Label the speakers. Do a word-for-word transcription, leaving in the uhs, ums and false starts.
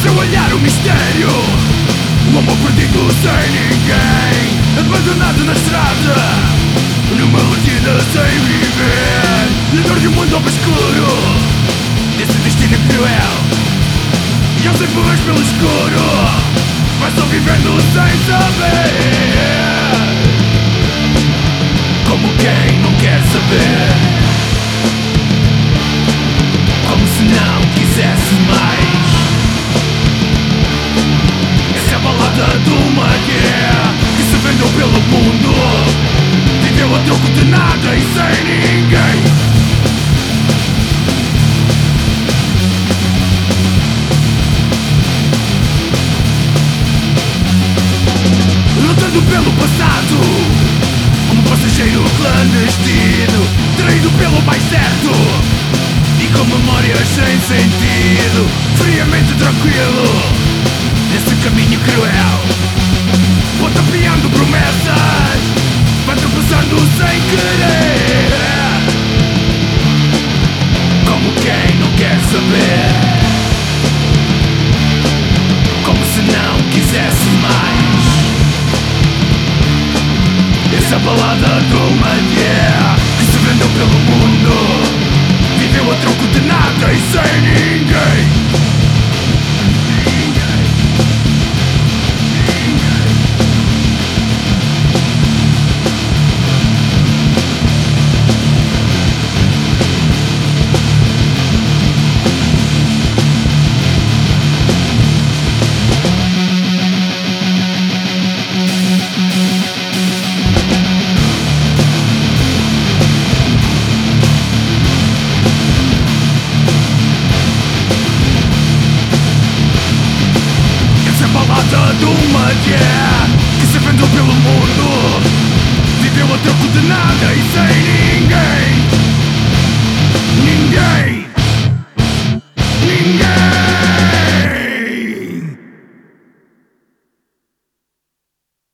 Speaker 1: seu olhar o mistério, o amor perdido sem ninguém, abandonado na estrada, numa rotina sem viver, na dor de um mundo obscuro, desse destino cruel. E eu sempre vejo pelo escuro, mas estou vivendo sem saber, como quem não quer saber, como se não quisesse mais. Essa é a balada de uma guerra que se vendeu pelo mundo, viveu a troco de nada e sem ninguém. Lutando pelo passado, como passageiro clandestino, traído pelo mais certo e com memórias sem sentido, friamente tranquilo nesse caminho cruel, pontapinhando promessas, vai tropeçando sem querer, como quem não quer saber, como se não quisesse mais. Essa balada de uma guerra que se vendeu pelo mundo, viveu a troco de nada e sem ninguém. De uma guerra que se vendeu pelo mundo, viveu a troco de nada e sem ninguém. Ninguém.